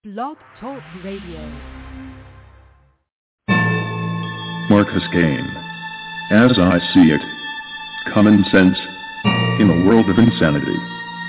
Blog Talk Radio. Marcus Kane. As I see it, common sense in a world of insanity.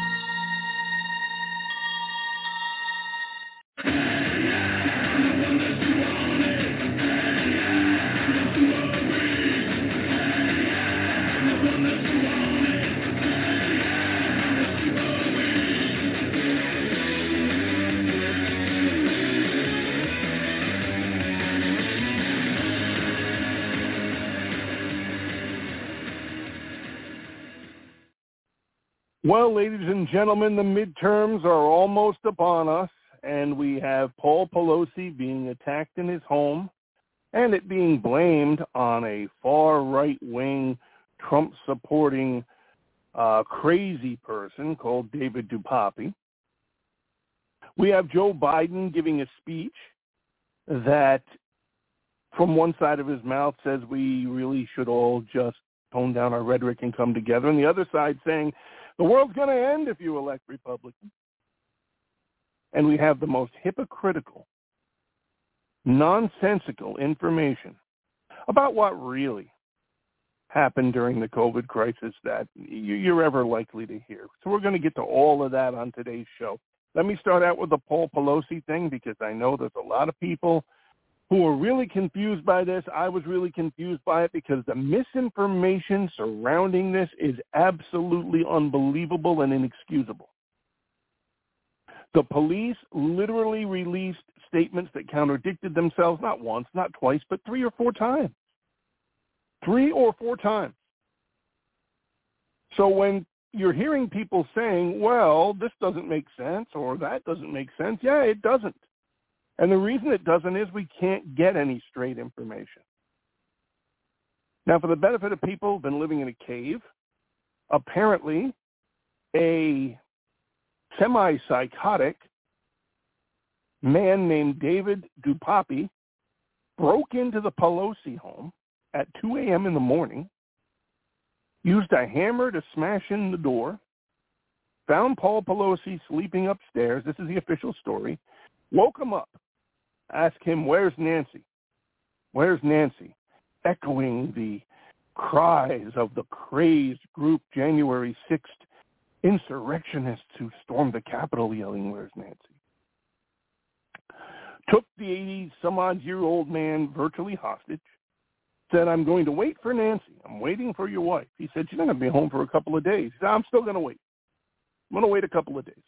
Well, ladies and gentlemen, the midterms are almost upon us, and we have Paul Pelosi being attacked in his home, and it being blamed on a far right-wing, Trump-supporting, crazy person called David Dupapi. We have Joe Biden giving a speech that, from one side of his mouth, says we really should all just tone down our rhetoric and come together, and the other side saying, the world's going to end if you elect Republicans. And we have the most hypocritical, nonsensical information about what really happened during the COVID crisis that you're ever likely to hear. So we're going to get to all of that on today's show. Let me start out with the Paul Pelosi thing because I know there's a lot of people who are really confused by this. I was really confused by it because the misinformation surrounding this is absolutely unbelievable and inexcusable. The police literally released statements that contradicted themselves not once, not twice, but 3 or 4 times. 3 or 4 times. So when you're hearing people saying, well, this doesn't make sense or that doesn't make sense, yeah, it doesn't. And the reason it doesn't is we can't get any straight information. Now, for the benefit of people who've been living in a cave, apparently a semi-psychotic man named David Dupapi broke into the Pelosi home at 2 a.m. in the morning, used a hammer to smash in the door, found Paul Pelosi sleeping upstairs, this is the official story, woke him up, asked him, where's Nancy? Where's Nancy? Echoing the cries of the crazed group January 6th insurrectionists who stormed the Capitol yelling, where's Nancy? Took the 80-some-odd-year-old man virtually hostage, said, I'm going to wait for Nancy. I'm waiting for your wife. He said, she's not going to be home for a couple of days. He said, I'm still going to wait. I'm going to wait a couple of days.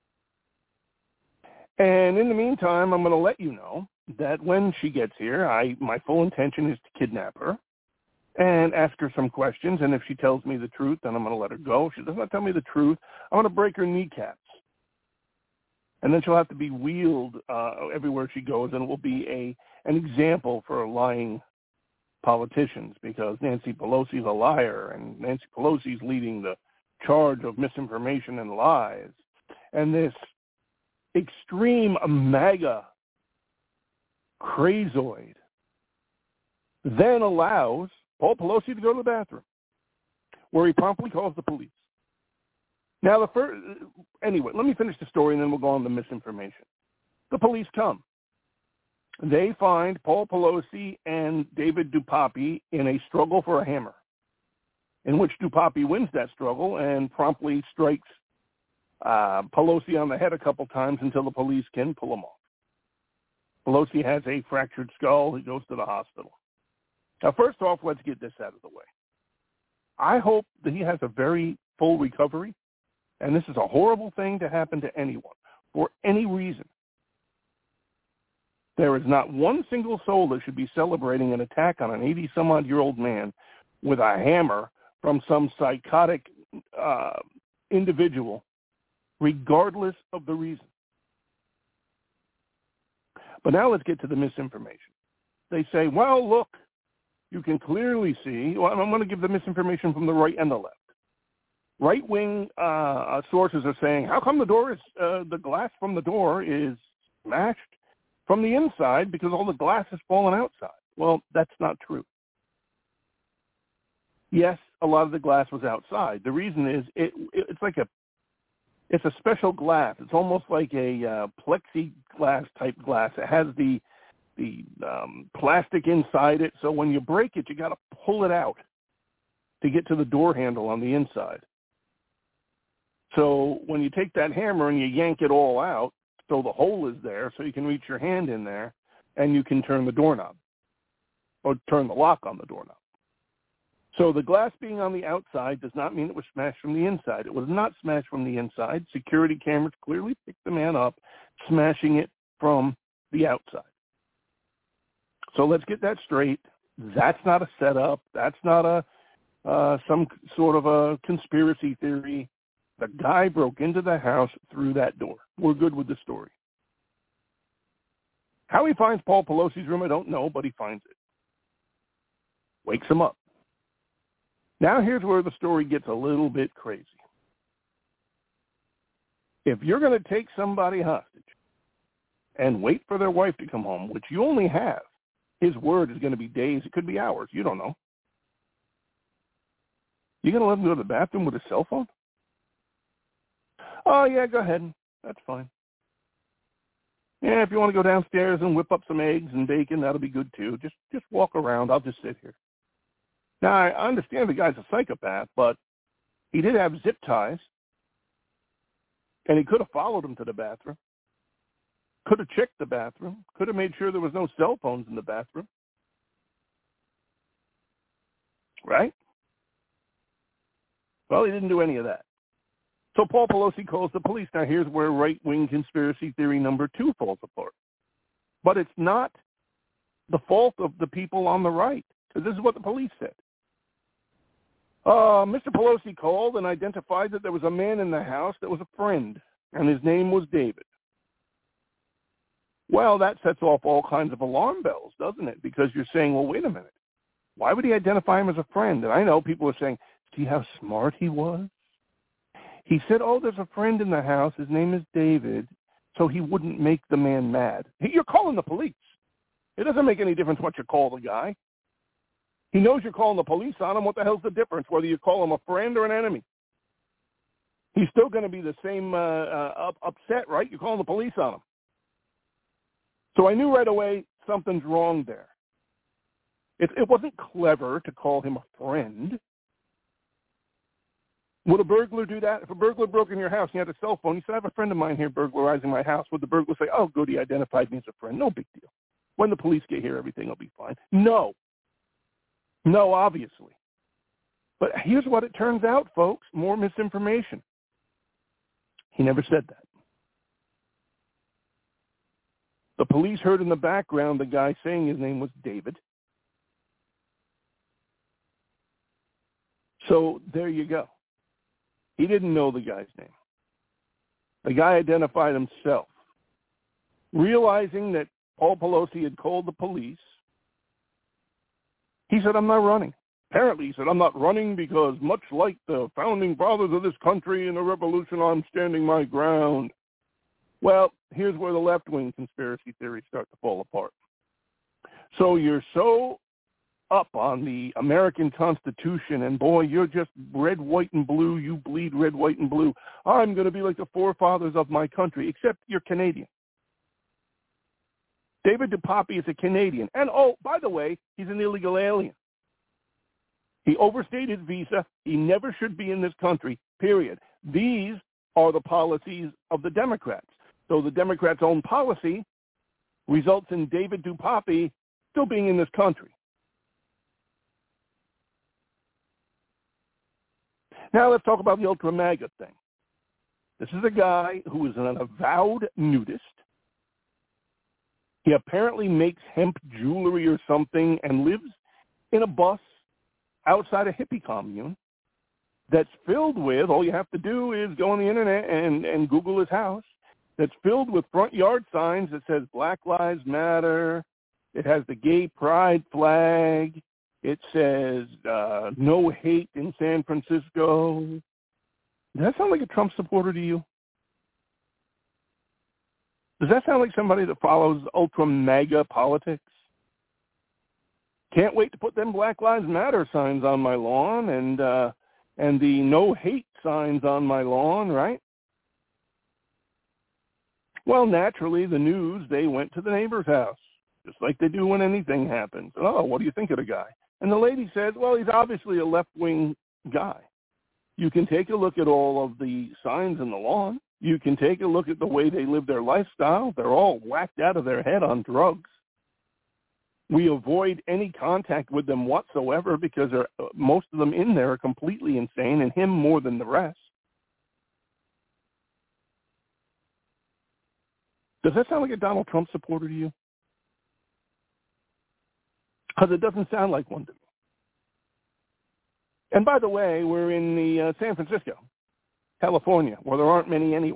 And in the meantime, I'm going to let you know that when she gets here, my full intention is to kidnap her and ask her some questions. And if she tells me the truth, then I'm going to let her go. If she does not tell me the truth, I'm going to break her kneecaps. And then she'll have to be wheeled everywhere she goes, and it will be an example for lying politicians because Nancy Pelosi's a liar, and Nancy Pelosi's leading the charge of misinformation and lies. And this extreme MAGA crazoid then allows Paul Pelosi to go to the bathroom, where he promptly calls the police. Now, anyway, let me finish the story, and then we'll go on to misinformation. The police come. They find Paul Pelosi and David Dupapi in a struggle for a hammer, in which Dupapi wins that struggle and promptly strikes Pelosi on the head a couple times until the police can pull him off. Pelosi has a fractured skull. He goes to the hospital. Now, first off, let's get this out of the way. I hope that he has a very full recovery, and this is a horrible thing to happen to anyone for any reason. There is not one single soul that should be celebrating an attack on an 80-some-odd-year-old man with a hammer from some psychotic individual, regardless of the reason. But now let's get to the misinformation. They say, well, look, you can clearly see, well, I'm going to give the misinformation from the right and the left. Right-wing sources are saying, how come the glass from the door is smashed from the inside because all the glass has fallen outside? Well, that's not true. Yes, a lot of the glass was outside. The reason is it's like It's a special glass. It's almost like a plexiglass type glass. It has the plastic inside it, so when you break it, you got to pull it out to get to the door handle on the inside. So when you take that hammer and you yank it all out, so the hole is there, so you can reach your hand in there, and you can turn the doorknob or turn the lock on the doorknob. So the glass being on the outside does not mean it was smashed from the inside. It was not smashed from the inside. Security cameras clearly picked the man up, smashing it from the outside. So let's get that straight. That's not a setup. That's not some sort of a conspiracy theory. The guy broke into the house through that door. We're good with the story. How he finds Paul Pelosi's room, I don't know, but he finds it. Wakes him up. Now here's where the story gets a little bit crazy. If you're going to take somebody hostage and wait for their wife to come home, which you only have, his word is going to be days. It could be hours. You don't know. You going to let him go to the bathroom with his cell phone? Oh, yeah, go ahead. That's fine. Yeah, if you want to go downstairs and whip up some eggs and bacon, that'll be good too. Just walk around. I'll just sit here. Now, I understand the guy's a psychopath, but he did have zip ties, and he could have followed him to the bathroom, could have checked the bathroom, could have made sure there was no cell phones in the bathroom. Right? Well, he didn't do any of that. So Paul Pelosi calls the police. Now, here's where right-wing conspiracy theory number 2 falls apart. But it's not the fault of the people on the right, because this is what the police said. Mr. Pelosi called and identified that there was a man in the house that was a friend, and his name was David. Well, that sets off all kinds of alarm bells, doesn't it? Because you're saying, well, wait a minute. Why would he identify him as a friend? And I know people are saying, see how smart he was? He said, oh, there's a friend in the house. His name is David, so he wouldn't make the man mad. You're calling the police. It doesn't make any difference what you call the guy. He knows you're calling the police on him. What the hell's the difference, whether you call him a friend or an enemy? He's still going to be the same upset, right? You're calling the police on him. So I knew right away something's wrong there. It wasn't clever to call him a friend. Would a burglar do that? If a burglar broke in your house and you had a cell phone, you said, I have a friend of mine here burglarizing my house. Would the burglar say, oh, good, he identified me as a friend? No big deal. When the police get here, everything will be fine. No, obviously. But here's what it turns out, folks. More misinformation. He never said that. The police heard in the background the guy saying his name was David. So there you go. He didn't know the guy's name. The guy identified himself. Realizing that Paul Pelosi had called the police, he said, I'm not running. Apparently, he said, I'm not running because much like the founding fathers of this country in the revolution, I'm standing my ground. Well, here's where the left-wing conspiracy theories start to fall apart. So you're so up on the American Constitution, and boy, you're just red, white, and blue. You bleed red, white, and blue. I'm going to be like the forefathers of my country, except you're Canadian. David DuPapi is a Canadian. And, oh, by the way, he's an illegal alien. He overstayed his visa. He never should be in this country, period. These are the policies of the Democrats. So the Democrats' own policy results in David DuPapi still being in this country. Now let's talk about the Ultra MAGA thing. This is a guy who is an avowed nudist. He apparently makes hemp jewelry or something and lives in a bus outside a hippie commune that's filled with, all you have to do is go on the internet and Google his house, that's filled with front yard signs that says Black Lives Matter. It has the gay pride flag. It says no hate in San Francisco. Does that sound like a Trump supporter to you? Does that sound like somebody that follows ultra MAGA politics? Can't wait to put them Black Lives Matter signs on my lawn and the no hate signs on my lawn, right? Well, naturally, the news, they went to the neighbor's house, just like they do when anything happens. Oh, what do you think of the guy? And the lady said, well, he's obviously a left-wing guy. You can take a look at all of the signs in the lawn. You can take a look at the way they live their lifestyle. They're all whacked out of their head on drugs. We avoid any contact with them whatsoever because most of them in there are completely insane, and him more than the rest. Does that sound like a Donald Trump supporter to you? Because it doesn't sound like one to me. And by the way, we're in the San Francisco, California, where there aren't many anyway.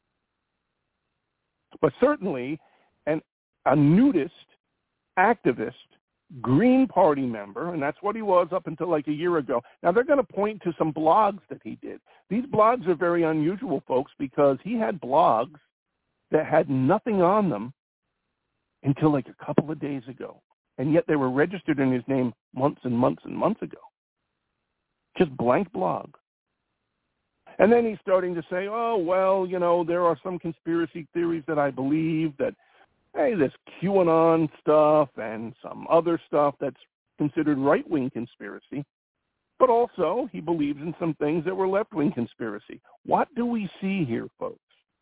But certainly a nudist, activist, Green Party member, and that's what he was up until like a year ago. Now, they're going to point to some blogs that he did. These blogs are very unusual, folks, because he had blogs that had nothing on them until like a couple of days ago. And yet they were registered in his name months and months and months ago. Just blank blog. And then he's starting to say, oh, well, you know, there are some conspiracy theories that I believe that, hey, this QAnon stuff and some other stuff that's considered right-wing conspiracy. But also he believes in some things that were left-wing conspiracy. What do we see here, folks?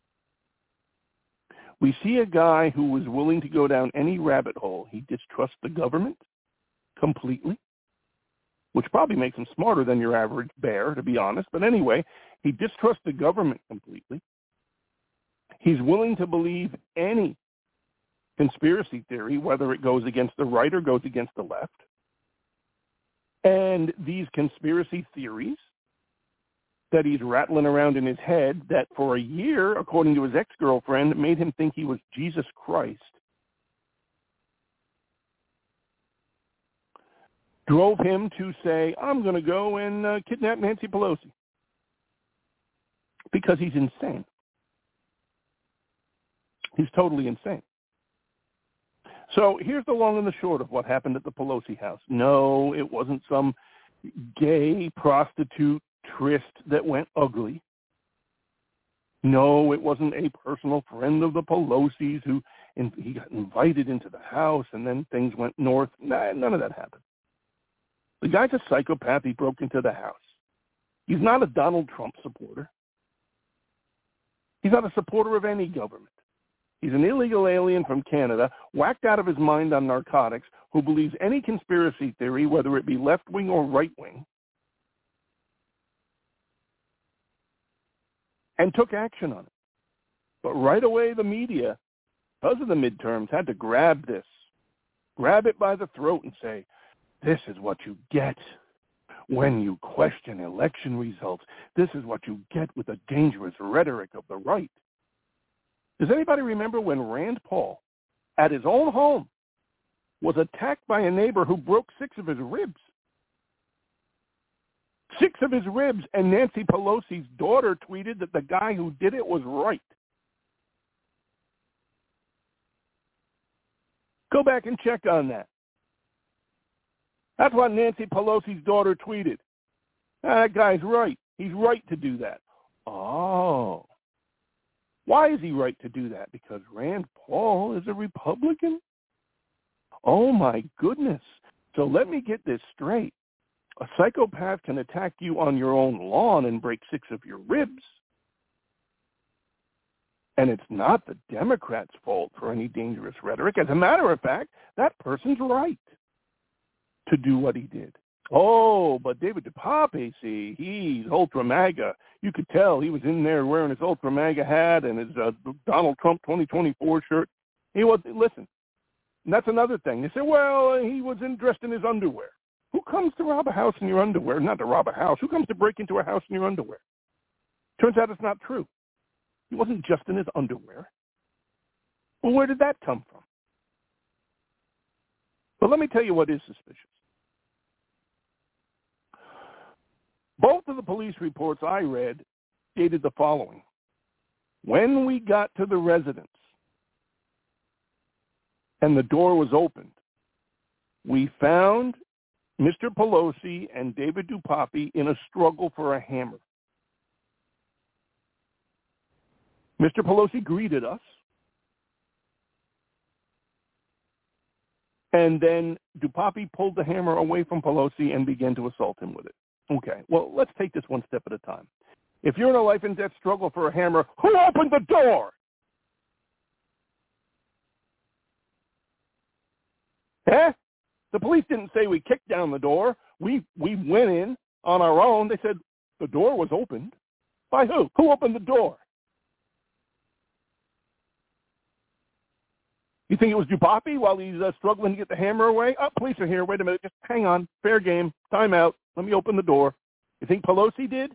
We see a guy who was willing to go down any rabbit hole. He distrusts the government completely, which probably makes him smarter than your average bear, to be honest. But anyway, he distrusts the government completely. He's willing to believe any conspiracy theory, whether it goes against the right or goes against the left. And these conspiracy theories that he's rattling around in his head that for a year, according to his ex-girlfriend, made him think he was Jesus Christ, drove him to say, I'm going to go and kidnap Nancy Pelosi, because he's insane. He's totally insane. So here's the long and the short of what happened at the Pelosi house. No, it wasn't some gay prostitute tryst that went ugly. No, it wasn't a personal friend of the Pelosi's he got invited into the house and then things went north. Nah, none of that happened. The guy's a psychopath. He broke into the house. He's not a Donald Trump supporter. He's not a supporter of any government. He's an illegal alien from Canada, whacked out of his mind on narcotics, who believes any conspiracy theory, whether it be left-wing or right-wing, and took action on it. But right away, the media, because of the midterms, had to grab it by the throat and say, this is what you get when you question election results. This is what you get with the dangerous rhetoric of the right. Does anybody remember when Rand Paul, at his own home, was attacked by a neighbor who broke 6 of his ribs? 6 of his ribs, and Nancy Pelosi's daughter tweeted that the guy who did it was right. Go back and check on that. That's what Nancy Pelosi's daughter tweeted. That guy's right. He's right to do that. Oh. Why is he right to do that? Because Rand Paul is a Republican? Oh, my goodness. So let me get this straight. A psychopath can attack you on your own lawn and break 6 of your ribs. And it's not the Democrats' fault for any dangerous rhetoric. As a matter of fact, that person's right to do what he did. Oh, but David DePape, see, he's ultra MAGA. You could tell he was in there wearing his ultra MAGA hat and his Donald Trump 2024 shirt. He was, listen, and that's another thing. They say, well, he was dressed in his underwear. Who comes to rob a house in your underwear? Not to rob a house. Who comes to break into a house in your underwear? Turns out it's not true. He wasn't just in his underwear. Well, where did that come from? But let me tell you what is suspicious. Both of the police reports I read stated the following. When we got to the residence and the door was opened, we found Mr. Pelosi and David DePape in a struggle for a hammer. Mr. Pelosi greeted us And then Dupapi pulled the hammer away from Pelosi and began to assault him with it. Okay, well, let's take this one step at a time. If you're in a life and death struggle for a hammer, who opened the door? Eh? The police didn't say we kicked down the door. We went in on our own. They said the door was opened. By who? Who opened the door? You think it was Dupapi while he's struggling to get the hammer away? Oh, police are here. Wait a minute. Just hang on. Fair game. Time out. Let me open the door. You think Pelosi did?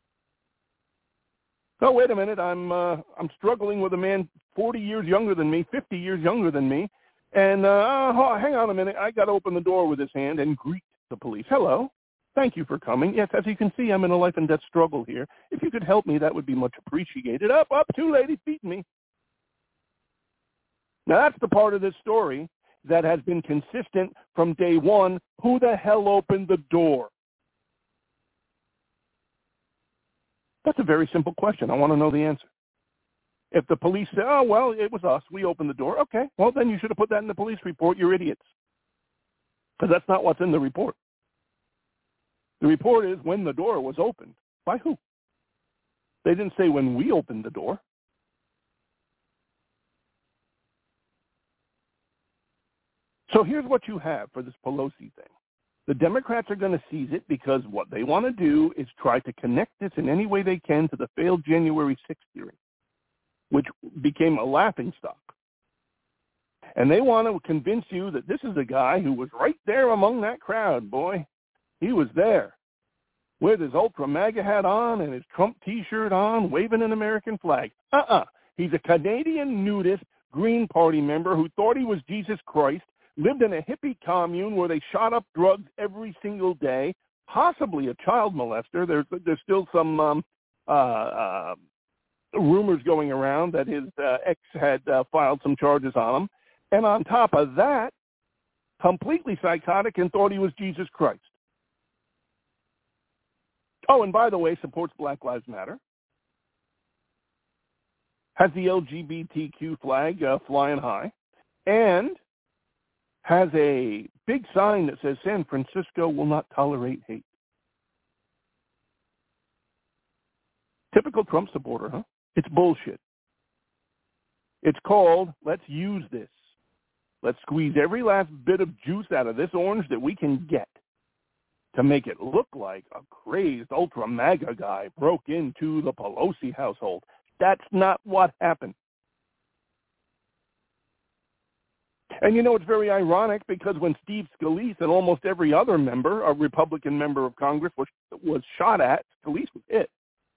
Oh, wait a minute. I'm struggling with a man 40 years younger than me, 50 years younger than me. And hang on a minute. I got to open the door with his hand and greet the police. Hello. Thank you for coming. Yes, as you can see, I'm in a life and death struggle here. If you could help me, that would be much appreciated. Up, two ladies beating me. Now, that's the part of this story that has been consistent from day one. Who the hell opened the door? That's a very simple question. I want to know the answer. If the police say, oh, well, it was us, we opened the door, okay, well, then you should have put that in the police report. You're idiots. Because that's not what's in the report. The report is when the door was opened. By who? They didn't say when we opened the door. So here's what you have for this Pelosi thing. The Democrats are going to seize it because what they want to do is try to connect this in any way they can to the failed January 6th hearing, which became a laughingstock. And they want to convince you that this is the guy who was right there among that crowd, boy. He was there with his ultra MAGA hat on and his Trump T-shirt on, waving an American flag. He's a Canadian nudist Green Party member who thought he was Jesus Christ, lived in a hippie commune where they shot up drugs every single day, possibly a child molester. There's still some rumors going around that his ex had filed some charges on him. And on top of that, completely psychotic and thought he was Jesus Christ. Oh, and by the way, supports Black Lives Matter. Has the LGBTQ flag flying high. And has a big sign that says San Francisco will not tolerate hate. Typical Trump supporter, huh? It's bullshit. It's called, let's use this. Let's squeeze every last bit of juice out of this orange that we can get to make it look like a crazed ultra MAGA guy broke into the Pelosi household. That's not what happened. And you know, it's very ironic because when Steve Scalise and almost every other member, a Republican member of Congress, was shot at, Scalise was hit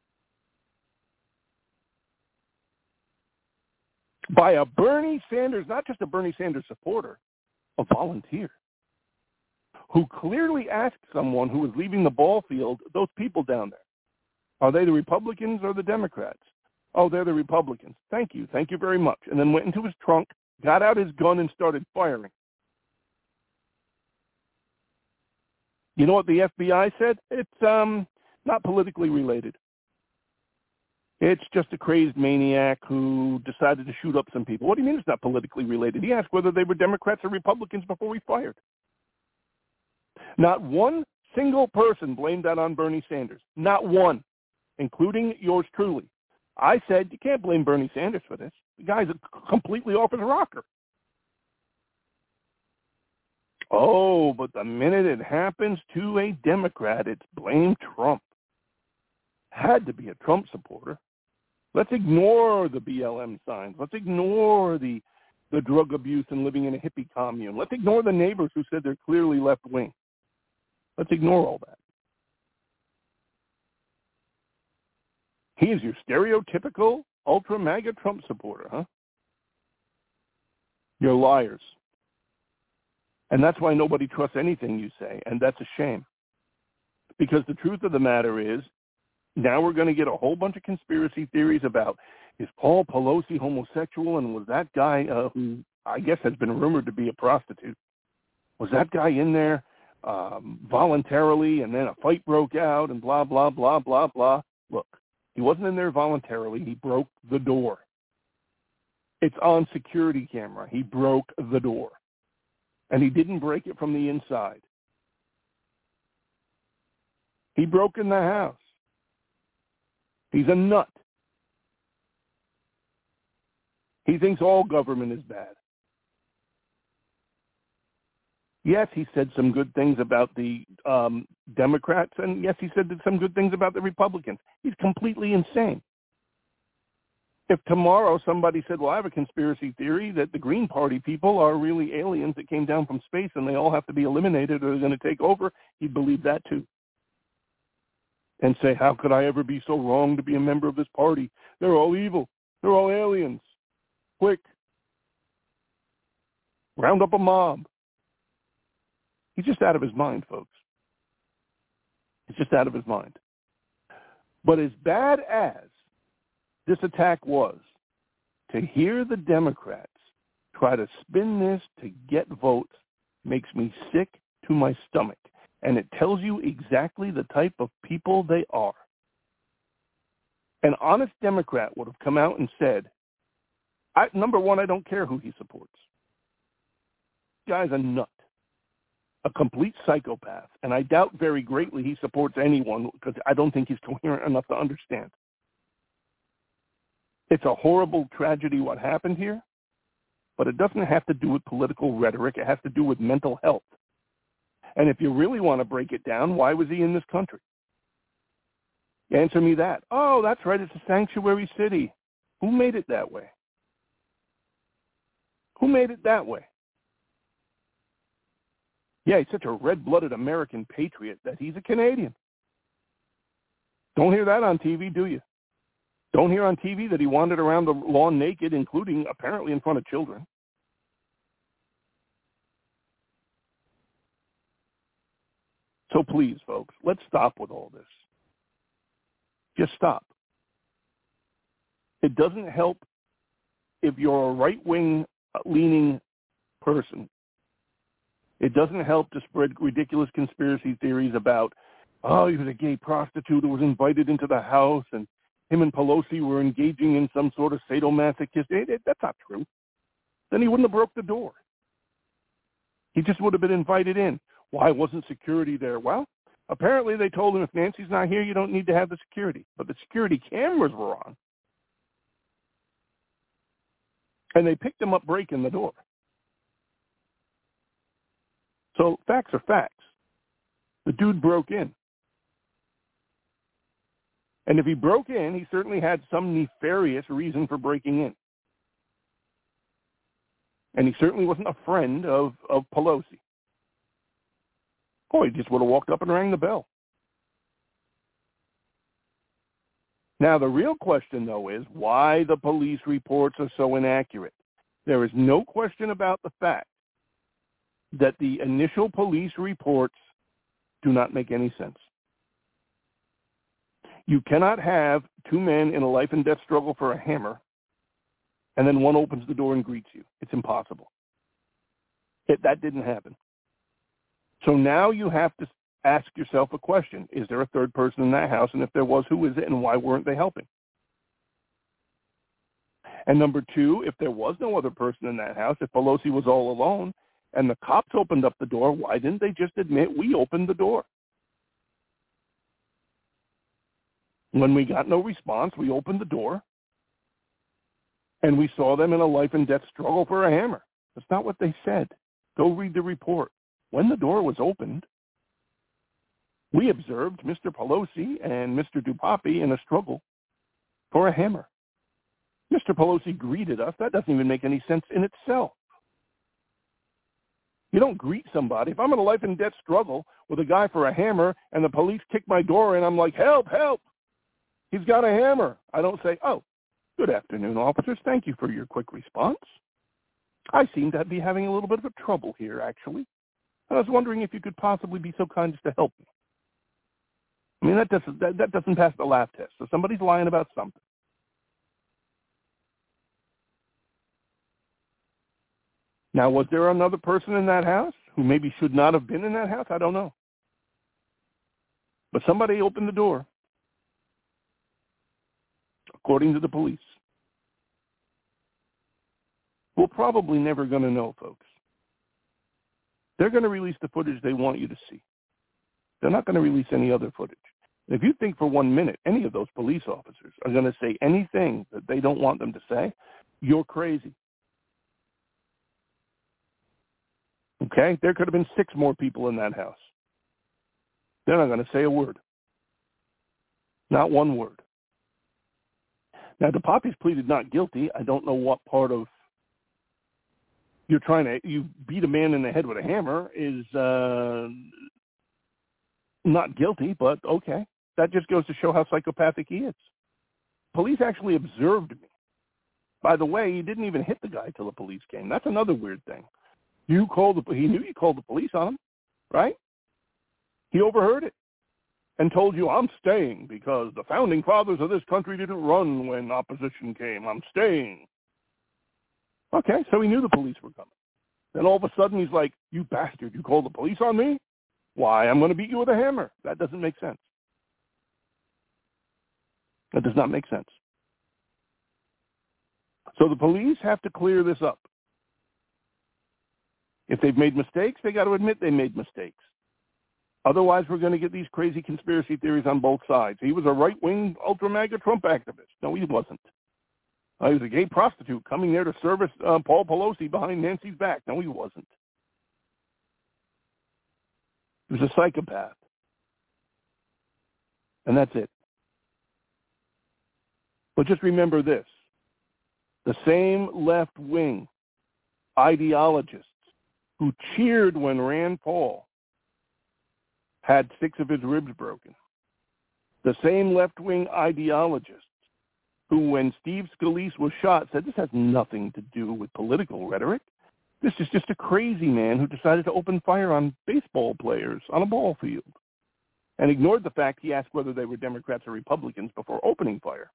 by a Bernie Sanders, not just a Bernie Sanders supporter, a volunteer, who clearly asked someone who was leaving the ball field, those people down there, are they the Republicans or the Democrats? Oh, they're the Republicans. Thank you. Thank you very much. And then went into his trunk, got out his gun, and started firing. You know what the FBI said? It's not politically related. It's just a crazed maniac who decided to shoot up some people. What do you mean it's not politically related? He asked whether they were Democrats or Republicans before he fired. Not one single person blamed that on Bernie Sanders. Not one, including yours truly. I said, you can't blame Bernie Sanders for this. The guy's completely off his rocker. Oh, but the minute it happens to a Democrat, it's blame Trump. Had to be a Trump supporter. Let's ignore the BLM signs. Let's ignore the drug abuse and living in a hippie commune. Let's ignore the neighbors who said they're clearly left-wing. Let's ignore all that. He is your stereotypical ultra-MAGA Trump supporter, huh? You're liars. And that's why nobody trusts anything you say, and that's a shame. Because the truth of the matter is, now we're going to get a whole bunch of conspiracy theories about, is Paul Pelosi homosexual, and was that guy, who I guess has been rumored to be a prostitute, was that guy in there voluntarily, and then a fight broke out, and blah, blah, blah, blah, blah. Look, he wasn't in there voluntarily. He broke the door. It's on security camera. He broke the door. And he didn't break it from the inside. He broke in the house. He's a nut. He thinks all government is bad. Yes, he said some good things about the Democrats, and yes, he said some good things about the Republicans. He's completely insane. If tomorrow somebody said, well, I have a conspiracy theory that the Green Party people are really aliens that came down from space and they all have to be eliminated or they're going to take over, he'd believe that too. And say, how could I ever be so wrong to be a member of this party? They're all evil. They're all aliens. Quick. Round up a mob. He's just out of his mind, folks. He's just out of his mind. But as bad as this attack was, to hear the Democrats try to spin this to get votes makes me sick to my stomach. And it tells you exactly the type of people they are. An honest Democrat would have come out and said, number one, I don't care who he supports. This guy's a nut, a complete psychopath, and I doubt very greatly he supports anyone because I don't think he's coherent enough to understand. It's a horrible tragedy what happened here, but it doesn't have to do with political rhetoric. It has to do with mental health. And if you really want to break it down, why was he in this country? Answer me that. Oh, that's right, it's a sanctuary city. Who made it that way? Who made it that way? Yeah, he's such a red-blooded American patriot that he's a Canadian. Don't hear that on TV, do you? Don't hear on TV that he wandered around the lawn naked, including apparently in front of children. So please, folks, let's stop with all this. Just stop. It doesn't help if you're a right-wing leaning person. It doesn't help to spread ridiculous conspiracy theories about, oh, he was a gay prostitute who was invited into the house and him and Pelosi were engaging in some sort of sadomasochism. That's not true. Then he wouldn't have broke the door. He just would have been invited in. Why wasn't security there? Well, apparently they told him if Nancy's not here, you don't need to have the security. But the security cameras were on. And they picked him up breaking the door. So facts are facts. The dude broke in. And if he broke in, he certainly had some nefarious reason for breaking in. And he certainly wasn't a friend of Pelosi. Oh, he just would have walked up and rang the bell. Now, the real question, though, is why the police reports are so inaccurate. There is no question about the fact that the initial police reports do not make any sense. You cannot have two men in a life and death struggle for a hammer, and then one opens the door and greets you. It's impossible. That didn't happen. So now you have to ask yourself a question. Is there a third person in that house? And if there was, who is it, and why weren't they helping? And number two, if there was no other person in that house, if Pelosi was all alone, and the cops opened up the door, why didn't they just admit we opened the door? When we got no response, we opened the door, and we saw them in a life and death struggle for a hammer. That's not what they said. Go read the report. When the door was opened, we observed Mr. Pelosi and Mr. Dupapi in a struggle for a hammer. Mr. Pelosi greeted us. That doesn't even make any sense in itself. You don't greet somebody. If I'm in a life and death struggle with a guy for a hammer and the police kick my door in, I'm like, help, help. He's got a hammer. I don't say, oh, good afternoon, officers. Thank you for your quick response. I seem to be having a little bit of a trouble here, actually. I was wondering if you could possibly be so kind as to help me. I mean, that doesn't pass the laugh test. So somebody's lying about something. Now, was there another person in that house who maybe should not have been in that house? I don't know. But somebody opened the door, according to the police. We're probably never going to know, folks. They're going to release the footage they want you to see. They're not going to release any other footage. If you think for 1 minute any of those police officers are going to say anything that they don't want them to say, you're crazy. Okay? There could have been 6 more people in that house. They're not going to say a word. Not one word. Now, the Poppies pleaded not guilty. I don't know what part of you beat a man in the head with a hammer is not guilty, but okay. That just goes to show how psychopathic he is. Police actually observed me. By the way, he didn't even hit the guy till the police came. That's another weird thing. He knew you called the police on him, right? He overheard it and told you, I'm staying because the founding fathers of this country didn't run when opposition came. I'm staying. Okay, so he knew the police were coming. Then all of a sudden he's like, you bastard, you called the police on me? Why, I'm going to beat you with a hammer. That doesn't make sense. That does not make sense. So the police have to clear this up. If they've made mistakes, they got to admit they made mistakes. Otherwise, we're going to get these crazy conspiracy theories on both sides. He was a right-wing ultra-MAGA Trump activist. No, he wasn't. He was a gay prostitute coming there to service Paul Pelosi behind Nancy's back. No, he wasn't. He was a psychopath. And that's it. But just remember this. The same left-wing ideologists who cheered when Rand Paul had 6 of his ribs broken. The same left-wing ideologists who, when Steve Scalise was shot, said this has nothing to do with political rhetoric. This is just a crazy man who decided to open fire on baseball players on a ball field and ignored the fact he asked whether they were Democrats or Republicans before opening fire.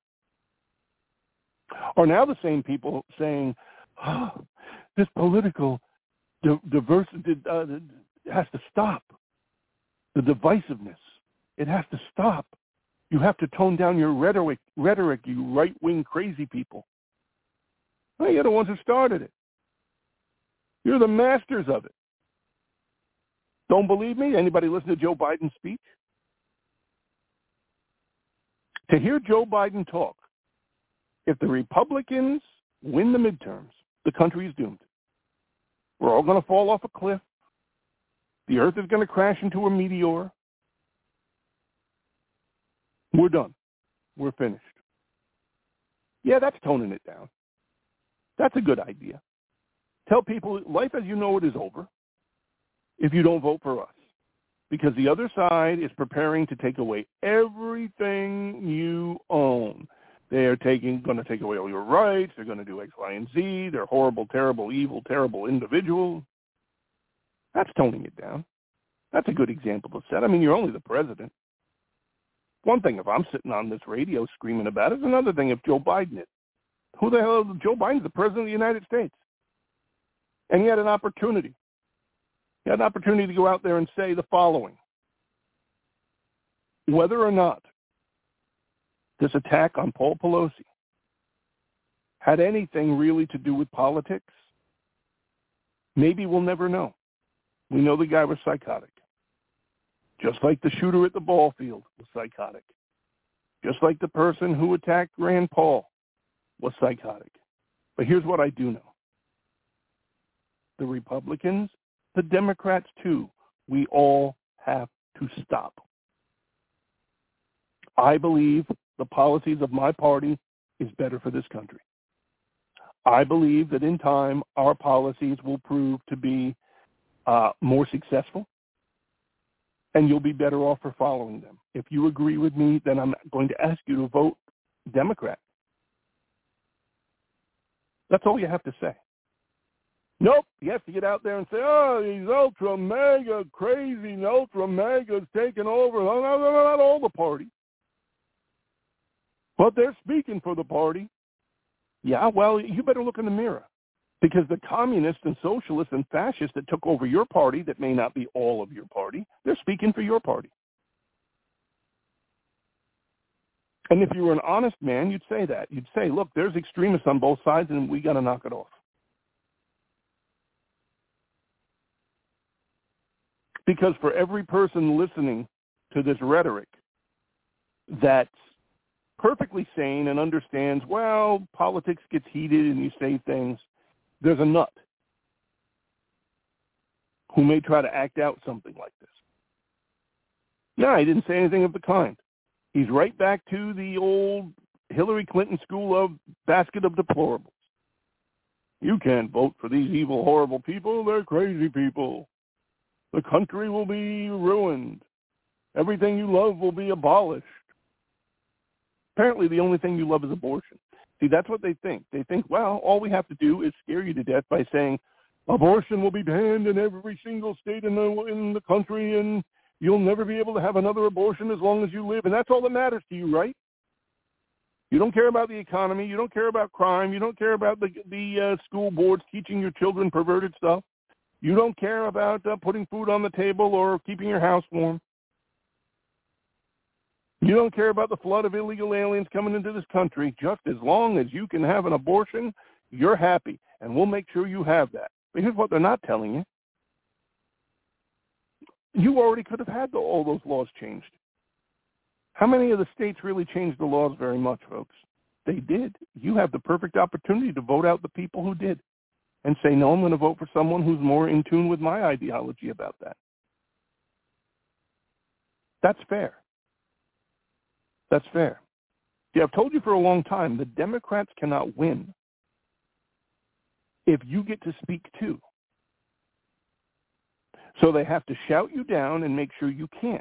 Are now the same people saying, this political diversity has to stop. The divisiveness, it has to stop. You have to tone down your rhetoric, you right-wing crazy people. Well, you're the ones who started it. You're the masters of it. Don't believe me? Anybody listen to Joe Biden's speech? To hear Joe Biden talk, if the Republicans win the midterms, the country is doomed. We're all going to fall off a cliff. The earth is going to crash into a meteor. We're done. We're finished. Yeah, that's toning it down. That's a good idea. Tell people life as you know it is over if you don't vote for us. Because the other side is preparing to take away everything you own. They are going to take away all your rights. They're going to do X, Y, and Z. They're horrible, terrible, evil, terrible individuals. That's toning it down. That's a good example to set. I mean, you're only the president. One thing if I'm sitting on this radio screaming about it. It's another thing if Joe Biden is. Who the hell is Joe Biden's the president of the United States? And he had an opportunity. He had an opportunity to go out there and say the following. Whether or not this attack on Paul Pelosi had anything really to do with politics, maybe we'll never know. We know the guy was psychotic. Just like the shooter at the ball field was psychotic. Just like the person who attacked Rand Paul was psychotic. But here's what I do know. The Republicans, the Democrats too, we all have to stop. I believe the policies of my party is better for this country. I believe that in time our policies will prove to be more successful, and you'll be better off for following them. If you agree with me, then I'm going to ask you to vote Democrat. That's all you have to say. Nope, you have to get out there and say, oh, these ultra-mega crazy ultra-megas taking over. No, not all the party. But they're speaking for the party. Yeah, well, you better look in the mirror. Because the communists and socialists and fascists that took over your party, that may not be all of your party, they're speaking for your party. And if you were an honest man, you'd say that. You'd say, look, there's extremists on both sides, and we got to knock it off. Because for every person listening to this rhetoric that's perfectly sane and understands, well, politics gets heated and you say things, there's a nut who may try to act out something like this. No, he didn't say anything of the kind. He's right back to the old Hillary Clinton school of basket of deplorables. You can't vote for these evil, horrible people. They're crazy people. The country will be ruined. Everything you love will be abolished. Apparently, the only thing you love is abortion. See, that's what they think. They think, well, all we have to do is scare you to death by saying abortion will be banned in every single state in the country, and you'll never be able to have another abortion as long as you live. And that's all that matters to you, right? You don't care about the economy. You don't care about crime. You don't care about the school boards teaching your children perverted stuff. You don't care about putting food on the table or keeping your house warm. You don't care about the flood of illegal aliens coming into this country. Just as long as you can have an abortion, you're happy, and we'll make sure you have that. But here's what they're not telling you. You already could have had all those laws changed. How many of the states really changed the laws very much, folks? They did. You have the perfect opportunity to vote out the people who did and say, no, I'm going to vote for someone who's more in tune with my ideology about that. That's fair. That's fair. See, I've told you for a long time, the Democrats cannot win if you get to speak too. So they have to shout you down and make sure you can't.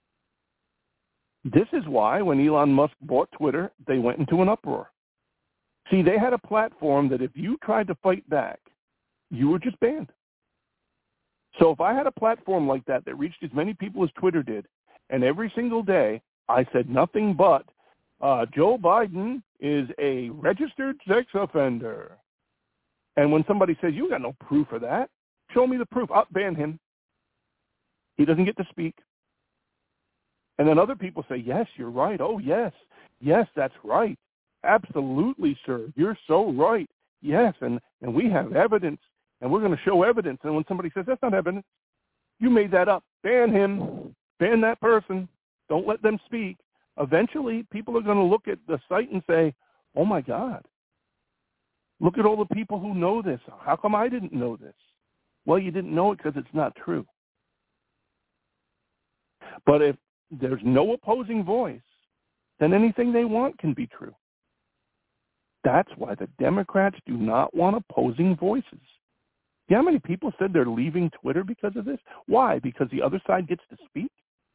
This is why when Elon Musk bought Twitter, they went into an uproar. See, they had a platform that if you tried to fight back, you were just banned. So if I had a platform like that that reached as many people as Twitter did, and every single day I said nothing but, Joe Biden is a registered sex offender. And when somebody says, you got no proof of that, show me the proof. I'll ban him. He doesn't get to speak. And then other people say, yes, you're right. Oh, yes. Yes, that's right. Absolutely, sir. You're so right. Yes, and we have evidence, and we're going to show evidence. And when somebody says, that's not evidence, you made that up. Ban him. Ban that person. Don't let them speak. Eventually, people are going to look at the site and say, oh, my God. Look at all the people who know this. How come I didn't know this? Well, you didn't know it because it's not true. But if there's no opposing voice, then anything they want can be true. That's why the Democrats do not want opposing voices. You know how many people said they're leaving Twitter because of this? Why? Because the other side gets to speak?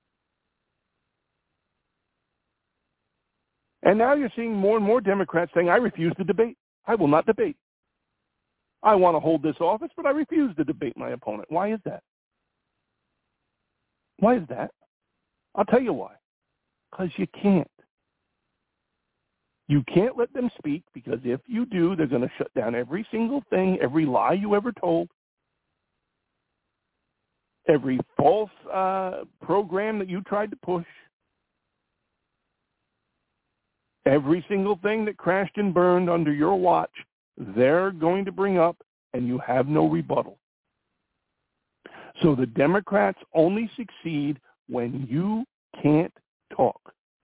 And now you're seeing more and more Democrats saying, I refuse to debate. I will not debate. I want to hold this office, but I refuse to debate my opponent. Why is that? Why is that? I'll tell you why. Because you can't. You can't let them speak because if you do, they're going to shut down every single thing, every lie you ever told, every false program that you tried to push, every single thing that crashed and burned under your watch, they're going to bring up, and you have no rebuttal. So the Democrats only succeed when you can't talk.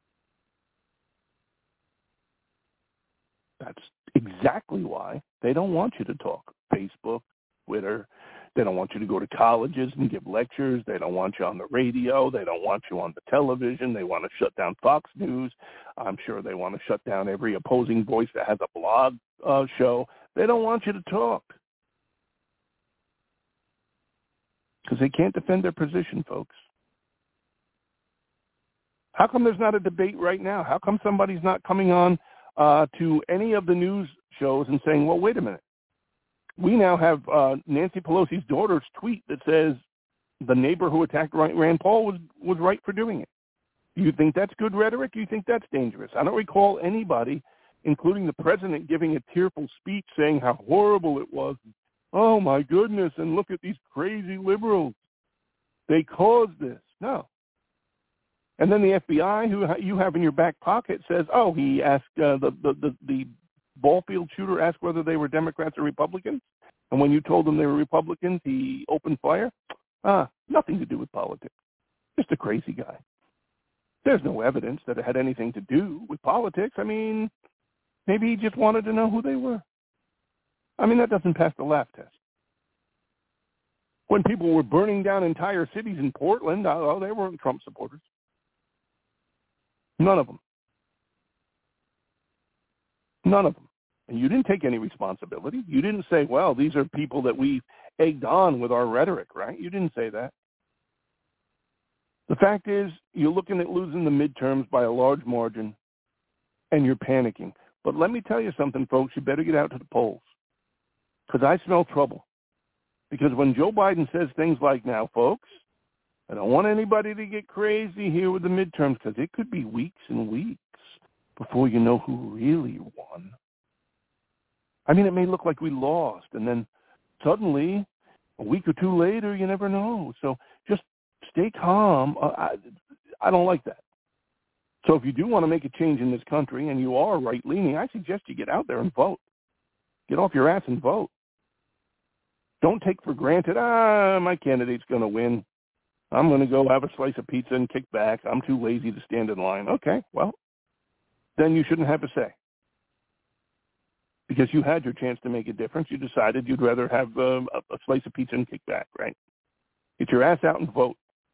That's exactly why they don't want you to talk. Facebook, Twitter, they don't want you to go to colleges and give lectures. They don't want you on the radio. They don't want you on the television. They want to shut down Fox News. I'm sure they want to shut down every opposing voice that has a blog show. They don't want you to talk because they can't defend their position, folks. How come there's not a debate right now? How come somebody's not coming on to any of the news shows and saying, well, wait a minute. We now have Nancy Pelosi's daughter's tweet that says the neighbor who attacked Rand Paul was right for doing it. Do you think that's good rhetoric? Do you think that's dangerous? I don't recall anybody, including the president, giving a tearful speech saying how horrible it was. Oh, my goodness, and look at these crazy liberals. They caused this. No. And then the FBI, who you have in your back pocket, says, oh, he asked the ball field shooter asked whether they were Democrats or Republicans. And when you told him they were Republicans, he opened fire. Nothing to do with politics. Just a crazy guy. There's no evidence that it had anything to do with politics. I mean, maybe he just wanted to know who they were. I mean, that doesn't pass the laugh test. When people were burning down entire cities in Portland, they weren't Trump supporters. None of them. None of them. And you didn't take any responsibility. You didn't say, well, these are people that we egged on with our rhetoric, right? You didn't say that. The fact is, you're looking at losing the midterms by a large margin, and you're panicking. But let me tell you something, folks. You better get out to the polls, because I smell trouble. Because when Joe Biden says things like, now, folks, I don't want anybody to get crazy here with the midterms, because it could be weeks and weeks before you know who really won. I mean, it may look like we lost, and then suddenly, a week or two later, you never know. So just stay calm. I don't like that. So if you do want to make a change in this country, and you are right-leaning, I suggest you get out there and vote. Get off your ass and vote. Don't take for granted, my candidate's going to win. I'm going to go have a slice of pizza and kick back. I'm too lazy to stand in line. Okay, well, then you shouldn't have a say. Because you had your chance to make a difference. You decided you'd rather have a slice of pizza and kick back, right? Get your ass out and vote.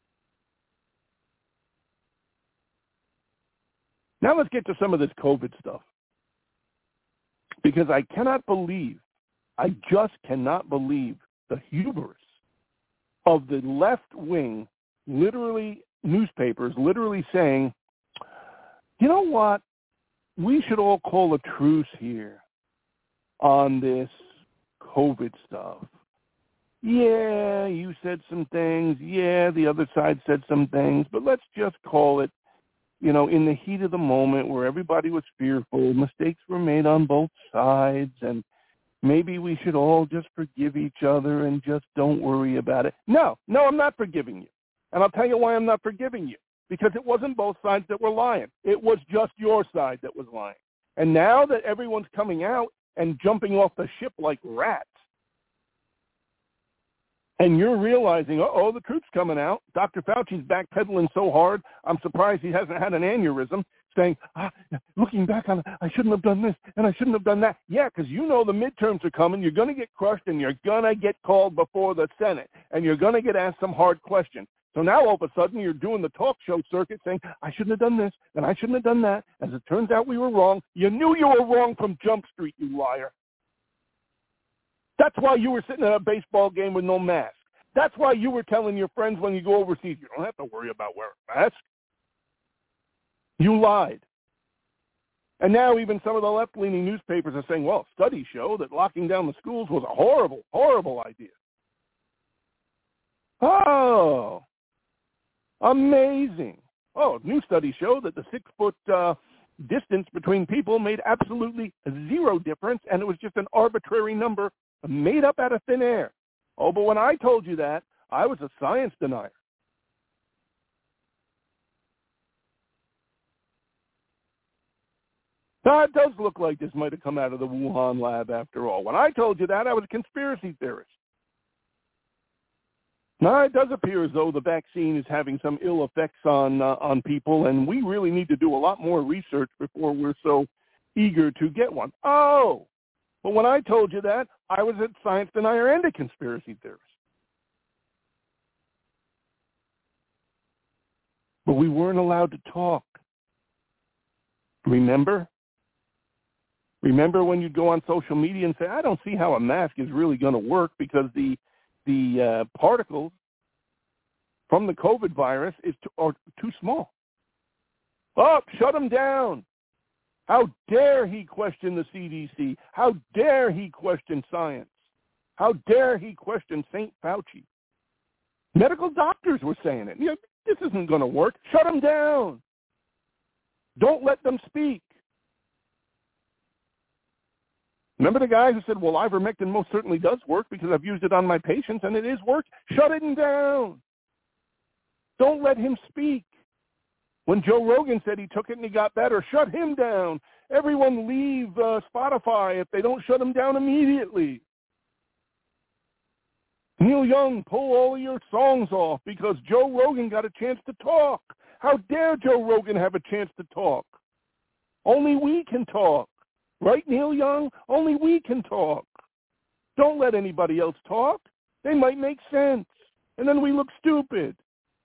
Now let's get to some of this COVID stuff. Because I just cannot believe the hubris of the left-wing, newspapers literally saying, you know what, we should all call a truce here on this COVID stuff. Yeah, you said some things. Yeah, the other side said some things. But let's just call it, in the heat of the moment where everybody was fearful, mistakes were made on both sides, and maybe we should all just forgive each other and just don't worry about it. No, I'm not forgiving you. And I'll tell you why I'm not forgiving you. Because it wasn't both sides that were lying. It was just your side that was lying. And now that everyone's coming out and jumping off the ship like rats, and you're realizing, the truth's coming out. Dr. Fauci's backpedaling so hard, I'm surprised he hasn't had an aneurysm, saying, looking back on it, I shouldn't have done this, and I shouldn't have done that. Yeah, because you know the midterms are coming. You're going to get crushed, and you're going to get called before the Senate, and you're going to get asked some hard questions. So now all of a sudden you're doing the talk show circuit saying, I shouldn't have done this, and I shouldn't have done that. As it turns out, we were wrong. You knew you were wrong from Jump Street, you liar. That's why you were sitting at a baseball game with no mask. That's why you were telling your friends when you go overseas, you don't have to worry about wearing a mask. You lied. And now even some of the left-leaning newspapers are saying, well, studies show that locking down the schools was a horrible, horrible idea. Oh, amazing. New studies show that the 6-foot distance between people made absolutely zero difference, and it was just an arbitrary number made up out of thin air. But when I told you that, I was a science denier. Now, it does look like this might have come out of the Wuhan lab after all. When I told you that, I was a conspiracy theorist. Now, it does appear as though the vaccine is having some ill effects on people, and we really need to do a lot more research before we're so eager to get one. But when I told you that, I was a science denier and a conspiracy theorist. But we weren't allowed to talk. Remember? Remember when you'd go on social media and say, I don't see how a mask is really going to work because the particles from the COVID virus are too small. Shut them down. How dare he question the CDC? How dare he question science? How dare he question St. Fauci? Medical doctors were saying it. This isn't going to work. Shut them down. Don't let them speak. Remember the guy who said, well, ivermectin most certainly does work because I've used it on my patients and it is work? Shut him down. Don't let him speak. When Joe Rogan said he took it and he got better, shut him down. Everyone leave Spotify if they don't shut him down immediately. Neil Neil Young, pull all of your songs off because Joe Rogan got a chance to talk. How dare Joe Rogan have a chance to talk? Only we can talk. Right, Neil Young? Only we can talk. Don't let anybody else talk. They might make sense. And then we look stupid.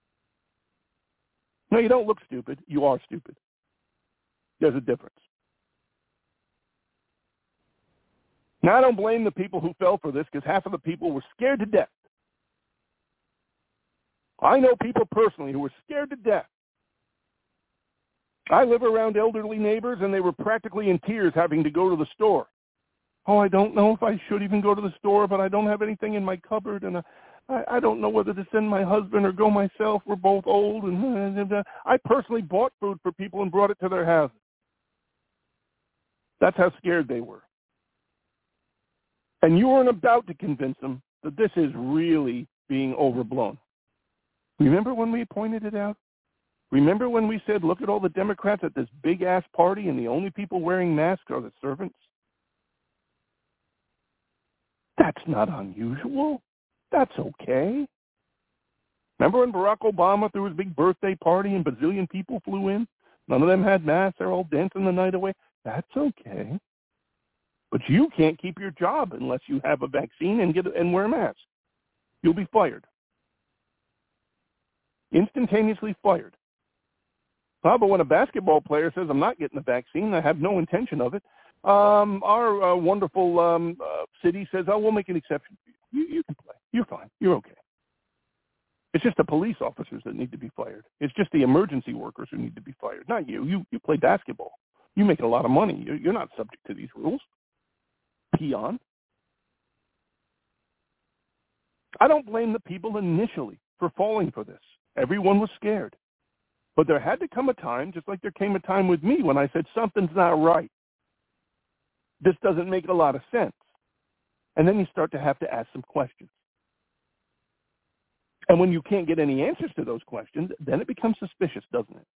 No, you don't look stupid. You are stupid. There's a difference. Now, I don't blame the people who fell for this because half of the people were scared to death. I know people personally who were scared to death. I live around elderly neighbors, and they were practically in tears having to go to the store. Oh, I don't know if I should even go to the store, but I don't have anything in my cupboard, and I don't know whether to send my husband or go myself. We're both old. And I personally bought food for people and brought it to their houses. That's how scared they were. And you weren't about to convince them that this is really being overblown. Remember when we pointed it out? Remember when we said, look at all the Democrats at this big-ass party and the only people wearing masks are the servants? That's not unusual. That's okay. Remember when Barack Obama threw his big birthday party and bazillion people flew in? None of them had masks. They're all dancing the night away. That's okay. But you can't keep your job unless you have a vaccine and wear a mask. You'll be fired. Instantaneously fired. But when a basketball player says, I'm not getting the vaccine, I have no intention of it, our wonderful city says, oh, we'll make an exception for you. You can play. You're fine. You're okay. It's just the police officers that need to be fired. It's just the emergency workers who need to be fired, not you. You play basketball. You make a lot of money. You're not subject to these rules. Peon. I don't blame the people initially for falling for this. Everyone was scared. But there had to come a time, just like there came a time with me, when I said something's not right. This doesn't make a lot of sense. And then you start to have to ask some questions. And when you can't get any answers to those questions, then it becomes suspicious, doesn't it?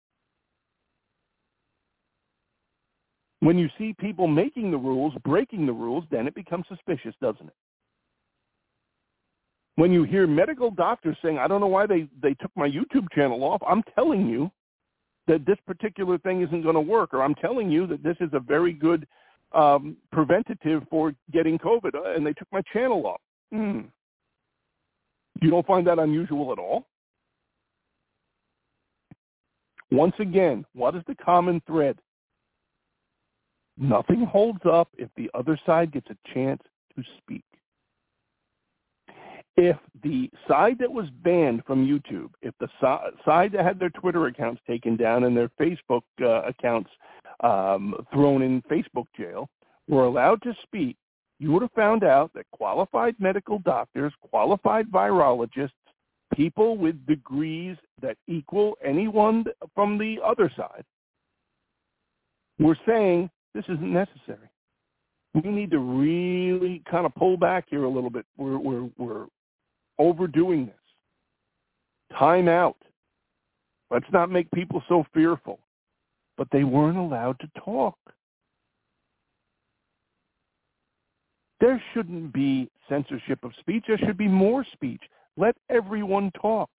When you see people making the rules, breaking the rules, then it becomes suspicious, doesn't it? When you hear medical doctors saying, I don't know why they took my YouTube channel off, I'm telling you that this particular thing isn't going to work, or I'm telling you that this is a very good preventative for getting COVID, and they took my channel off. You don't find that unusual at all? Once again, what is the common thread? Nothing holds up if the other side gets a chance to speak. If the side that was banned from YouTube, if the side that had their Twitter accounts taken down and their Facebook accounts thrown in Facebook jail were allowed to speak, you would have found out that qualified medical doctors, qualified virologists, people with degrees that equal anyone from the other side were saying this isn't necessary. We need to really kind of pull back here a little bit. We're overdoing this. Time out. Let's not make people so fearful. But they weren't allowed to talk. There shouldn't be censorship of speech. There should be more speech. Let everyone talk.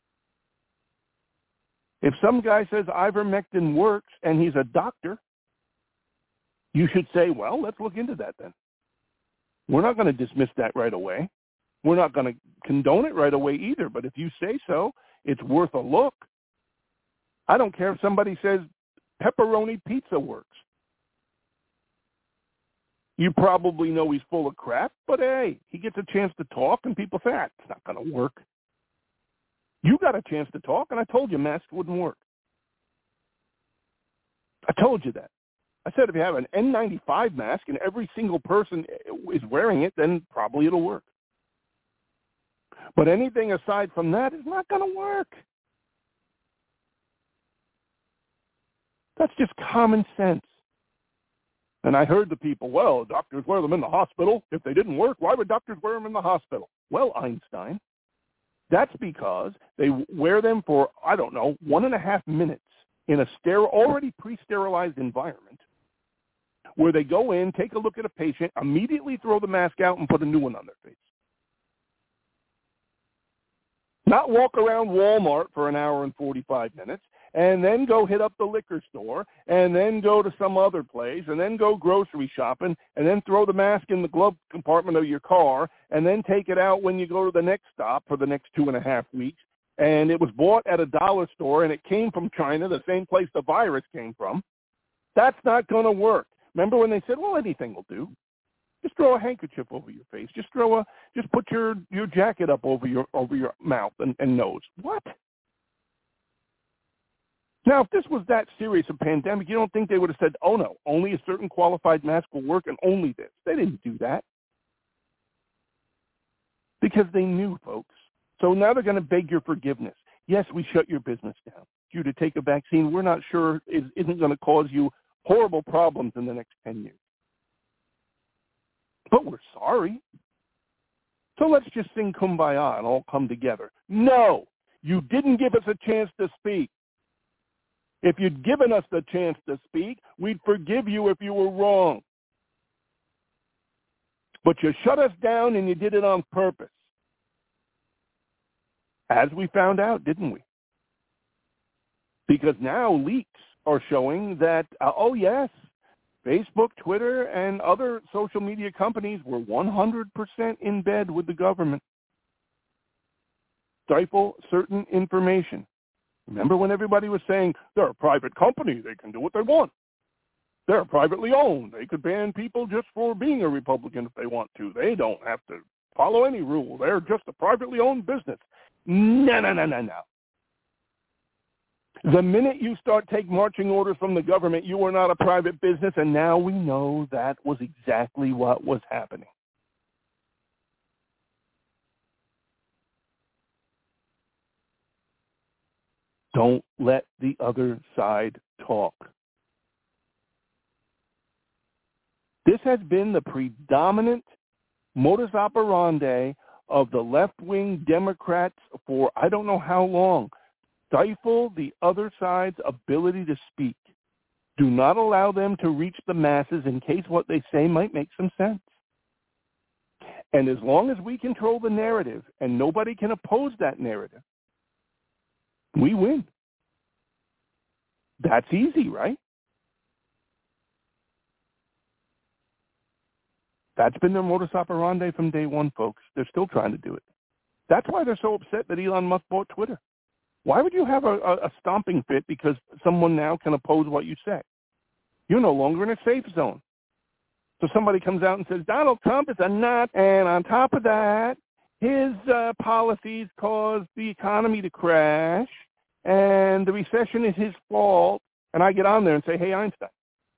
If some guy says ivermectin works and he's a doctor, you should say, well, let's look into that then. We're not going to dismiss that right away. We're not going to condone it right away either. But if you say so, it's worth a look. I don't care if somebody says pepperoni pizza works. You probably know he's full of crap, but hey, he gets a chance to talk and people say, it's not going to work. You got a chance to talk, and I told you masks wouldn't work. I told you that. I said if you have an N95 mask and every single person is wearing it, then probably it'll work. But anything aside from that is not going to work. That's just common sense. And I heard the people, well, doctors wear them in the hospital. If they didn't work, why would doctors wear them in the hospital? Well, Einstein, that's because they wear them for, 1.5 minutes in a already pre-sterilized environment where they go in, take a look at a patient, immediately throw the mask out and put a new one on their face. Not walk around Walmart for an hour and 45 minutes, and then go hit up the liquor store, and then go to some other place, and then go grocery shopping, and then throw the mask in the glove compartment of your car, and then take it out when you go to the next stop for the next 2.5 weeks. And it was bought at a dollar store, and it came from China, the same place the virus came from. That's not going to work. Remember when they said, well, anything will do. Just throw a handkerchief over your face. Just put your jacket up over your mouth and nose. What? Now, if this was that serious a pandemic, you don't think they would have said, oh, no, only a certain qualified mask will work and only this. They didn't do that. Because they knew, folks. So now they're going to beg your forgiveness. Yes, we shut your business down. You to take a vaccine we're not sure isn't going to cause you horrible problems in the next 10 years. But we're sorry. So let's just sing Kumbaya and all come together. No, you didn't give us a chance to speak. If you'd given us the chance to speak, we'd forgive you if you were wrong. But you shut us down and you did it on purpose. As we found out, didn't we? Because now leaks are showing that, oh yes, Facebook, Twitter, and other social media companies were 100% in bed with the government. Stifle certain information. Remember when everybody was saying, they're a private company, they can do what they want. They're privately owned. They could ban people just for being a Republican if they want to. They don't have to follow any rule. They're just a privately owned business. No. The minute you start taking marching orders from the government, you are not a private business, and now we know that was exactly what was happening. Don't let the other side talk. This has been the predominant modus operandi of the left-wing Democrats for I don't know how long. Stifle the other side's ability to speak. Do not allow them to reach the masses in case what they say might make some sense. And as long as we control the narrative and nobody can oppose that narrative, we win. That's easy, right? That's been their modus operandi from day one, folks. They're still trying to do it. That's why they're so upset that Elon Musk bought Twitter. Why would you have a stomping fit because someone now can oppose what you say? You're no longer in a safe zone. So somebody comes out and says, Donald Trump is a nut, and on top of that, his policies caused the economy to crash, and the recession is his fault. And I get on there and say, hey, Einstein.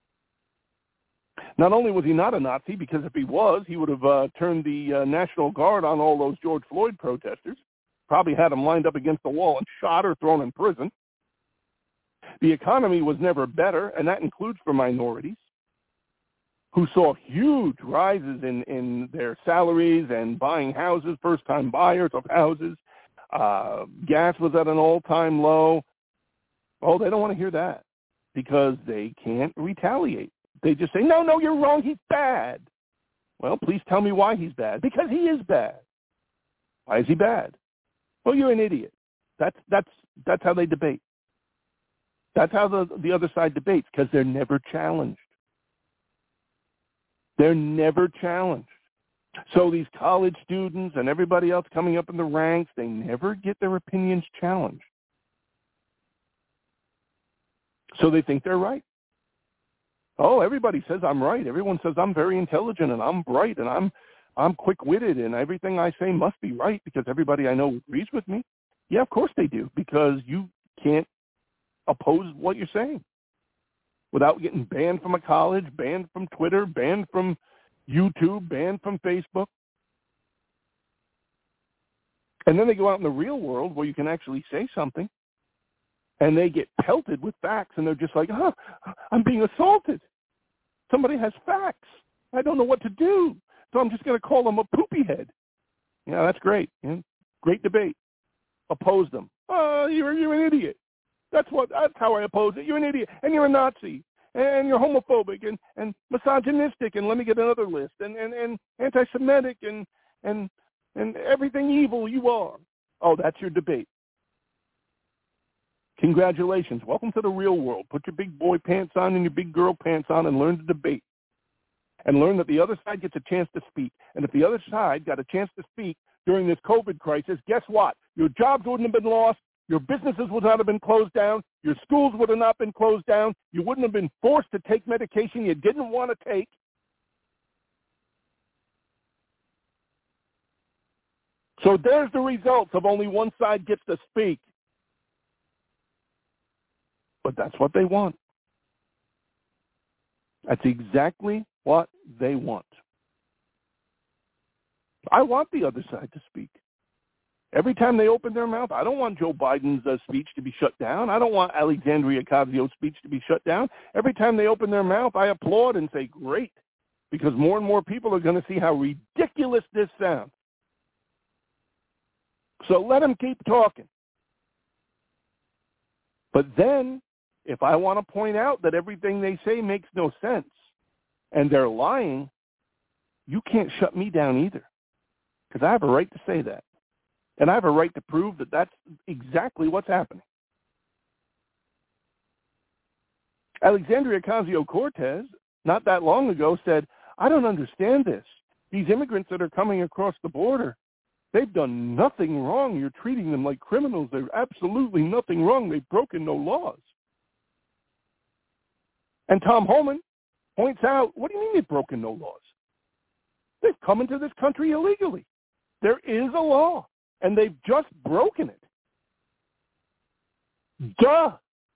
Not only was he not a Nazi, because if he was, he would have turned the National Guard on all those George Floyd protesters, probably had them lined up against the wall and shot or thrown in prison. The economy was never better, and that includes for minorities, who saw huge rises in their salaries and buying houses, first-time buyers of houses. Gas was at an all-time low. Oh, they don't want to hear that because they can't retaliate. They just say, no, you're wrong. He's bad. Well, please tell me why he's bad. Because he is bad. Why is he bad? Well, you're an idiot. That's how they debate. That's how the other side debates, because they're never challenged. They're never challenged. So these college students and everybody else coming up in the ranks, they never get their opinions challenged. So they think they're right. Oh, everybody says I'm right. Everyone says I'm very intelligent and I'm bright and I'm quick-witted and everything I say must be right because everybody I know agrees with me. Yeah, of course they do, because you can't oppose what you're saying without getting banned from a college, banned from Twitter, banned from YouTube, banned from Facebook. And then they go out in the real world where you can actually say something, and they get pelted with facts, and they're just like, I'm being assaulted. Somebody has facts. I don't know what to do, so I'm just going to call them a poopy head. Yeah, that's great. Yeah, great debate. Oppose them. You're an idiot. That's how I oppose it. You're an idiot, and you're a Nazi, and you're homophobic, and misogynistic, and let me get another list, and anti-Semitic, and everything evil you are. Oh, that's your debate. Congratulations. Welcome to the real world. Put your big boy pants on and your big girl pants on and learn to debate. And learn that the other side gets a chance to speak. And if the other side got a chance to speak during this COVID crisis, guess what? Your jobs wouldn't have been lost. Your businesses would not have been closed down. Your schools would have not been closed down. You wouldn't have been forced to take medication you didn't want to take. So there's the results of only one side gets to speak. But that's what they want. That's exactly what they want. I want the other side to speak. Every time they open their mouth, I don't want Joe Biden's speech to be shut down. I don't want Alexandria Ocasio's speech to be shut down. Every time they open their mouth, I applaud and say, great, because more and more people are going to see how ridiculous this sounds. So let them keep talking. But then, if I want to point out that everything they say makes no sense and they're lying, you can't shut me down either, because I have a right to say that. And I have a right to prove that that's exactly what's happening. Alexandria Ocasio-Cortez, not that long ago, said, I don't understand this. These immigrants that are coming across the border, they've done nothing wrong. You're treating them like criminals. There's absolutely nothing wrong. They've broken no laws. And Tom Homan points out, what do you mean they've broken no laws? They've come into this country illegally. There is a law, and they've just broken it. Duh.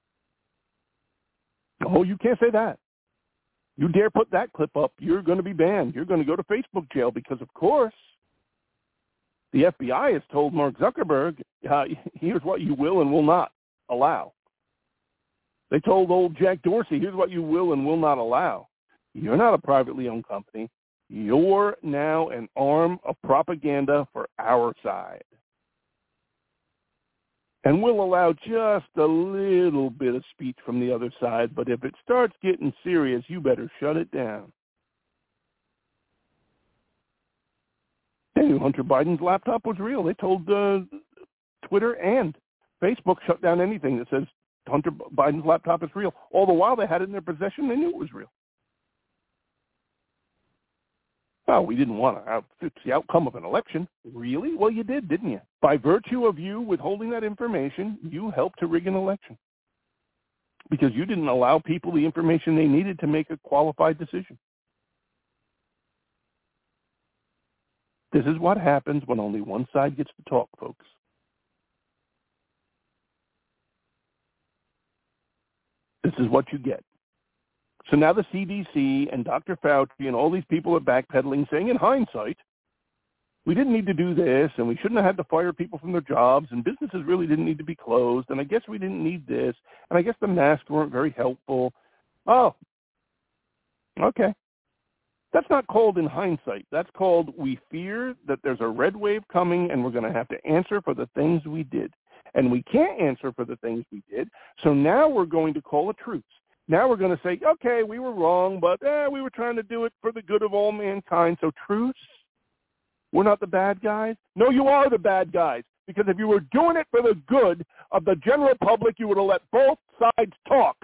Oh, you can't say that. You dare put that clip up, you're going to be banned. You're going to go to Facebook jail because, of course, the FBI has told Mark Zuckerberg, here's what you will and will not allow. They told old Jack Dorsey, here's what you will and will not allow. You're not a privately owned company. You're now an arm of propaganda for our side. And we'll allow just a little bit of speech from the other side, but if it starts getting serious, you better shut it down. They knew Hunter Biden's laptop was real. They told Twitter and Facebook shut down anything that says Hunter Biden's laptop is real. All the while they had it in their possession, they knew it was real. Well, we didn't want to fix the outcome of an election. Really? Well, you did, didn't you? By virtue of you withholding that information, you helped to rig an election. Because you didn't allow people the information they needed to make a qualified decision. This is what happens when only one side gets to talk, folks. This is what you get. So now the CDC and Dr. Fauci and all these people are backpedaling, saying in hindsight, we didn't need to do this, and we shouldn't have had to fire people from their jobs, and businesses really didn't need to be closed, and I guess we didn't need this, and I guess the masks weren't very helpful. Oh, okay. That's not called in hindsight. That's called we fear that there's a red wave coming, and we're going to have to answer for the things we did. And we can't answer for the things we did, so now we're going to call a truce. Now we're going to say, okay, we were wrong, but we were trying to do it for the good of all mankind, so truce. We're not the bad guys. No, you are the bad guys, because if you were doing it for the good of the general public, you would have let both sides talk.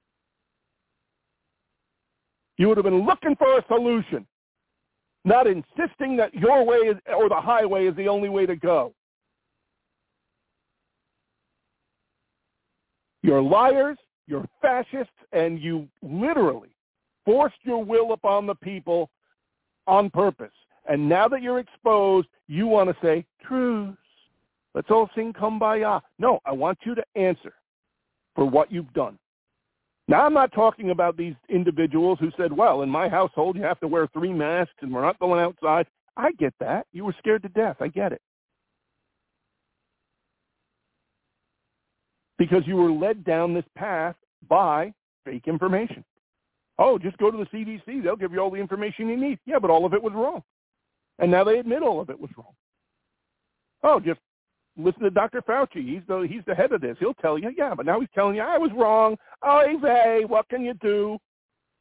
You would have been looking for a solution, not insisting that your way is, or the highway is the only way to go. You're liars, you're fascists, and you literally forced your will upon the people on purpose. And now that you're exposed, you want to say, truce. Let's all sing Kumbaya. No, I want you to answer for what you've done. Now, I'm not talking about these individuals who said, well, in my household, you have to wear 3 masks and we're not going outside. I get that. You were scared to death. I get it. Because you were led down this path by fake information. Oh, just go to the CDC. They'll give you all the information you need. Yeah, but all of it was wrong. And now they admit all of it was wrong. Oh, just listen to Dr. Fauci. He's the head of this. He'll tell you, yeah, but now he's telling you, I was wrong. Oh, hey, what can you do?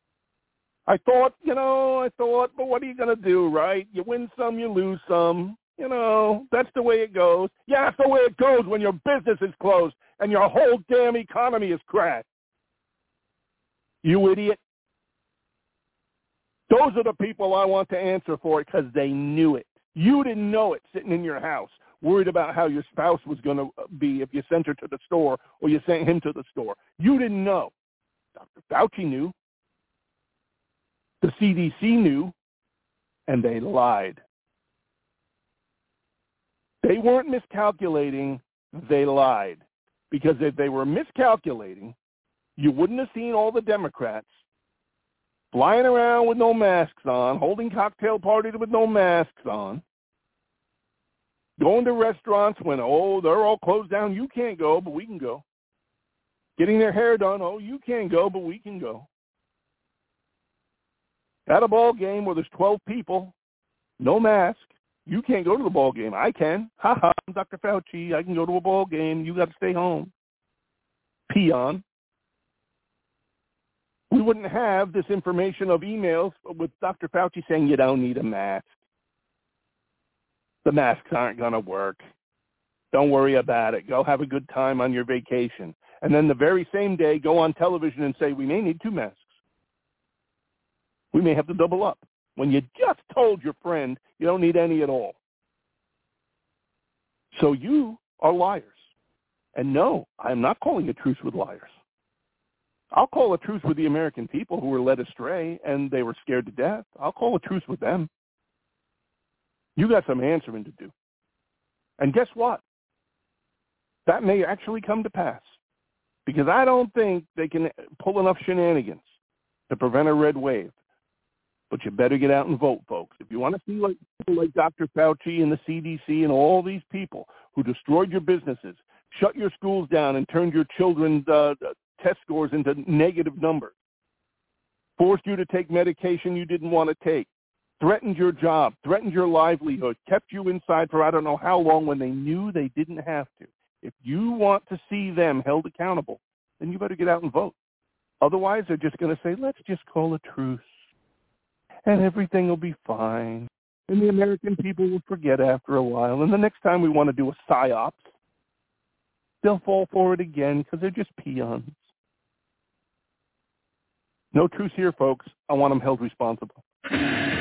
I thought, but what are you going to do, right? You win some, you lose some. You know, that's the way it goes. Yeah, that's the way it goes when your business is closed and your whole damn economy is crashed. You idiot. Those are the people I want to answer for it because they knew it. You didn't know it sitting in your house, worried about how your spouse was going to be if you sent her to the store or you sent him to the store. You didn't know. Dr. Fauci knew. The CDC knew, and they lied. They weren't miscalculating. They lied. Because if they were miscalculating, you wouldn't have seen all the Democrats flying around with no masks on, holding cocktail parties with no masks on, going to restaurants when, they're all closed down. You can't go, but we can go. Getting their hair done. You can't go, but we can go. At a ball game where there's 12 people, no mask. You can't go to the ball game. I can. Ha-ha, I'm Dr. Fauci. I can go to a ball game. You got to stay home. Peon. We wouldn't have this information of emails with Dr. Fauci saying you don't need a mask. The masks aren't going to work. Don't worry about it. Go have a good time on your vacation. And then the very same day, go on television and say, we may need 2 masks. We may have to double up. When you just told your friend you don't need any at all. So you are liars. And no, I'm not calling a truce with liars. I'll call a truce with the American people who were led astray and they were scared to death. I'll call a truce with them. You got some answering to do. And guess what? That may actually come to pass. Because I don't think they can pull enough shenanigans to prevent a red wave. But you better get out and vote, folks. If you want to see like people like Dr. Fauci and the CDC and all these people who destroyed your businesses, shut your schools down and turned your children's test scores into negative numbers, forced you to take medication you didn't want to take, threatened your job, threatened your livelihood, kept you inside for I don't know how long when they knew they didn't have to. If you want to see them held accountable, then you better get out and vote. Otherwise, they're just going to say, let's just call a truce. And everything will be fine. And the American people will forget after a while. And the next time we want to do a psyops, they'll fall for it again because they're just peons. No truce here, folks. I want them held responsible.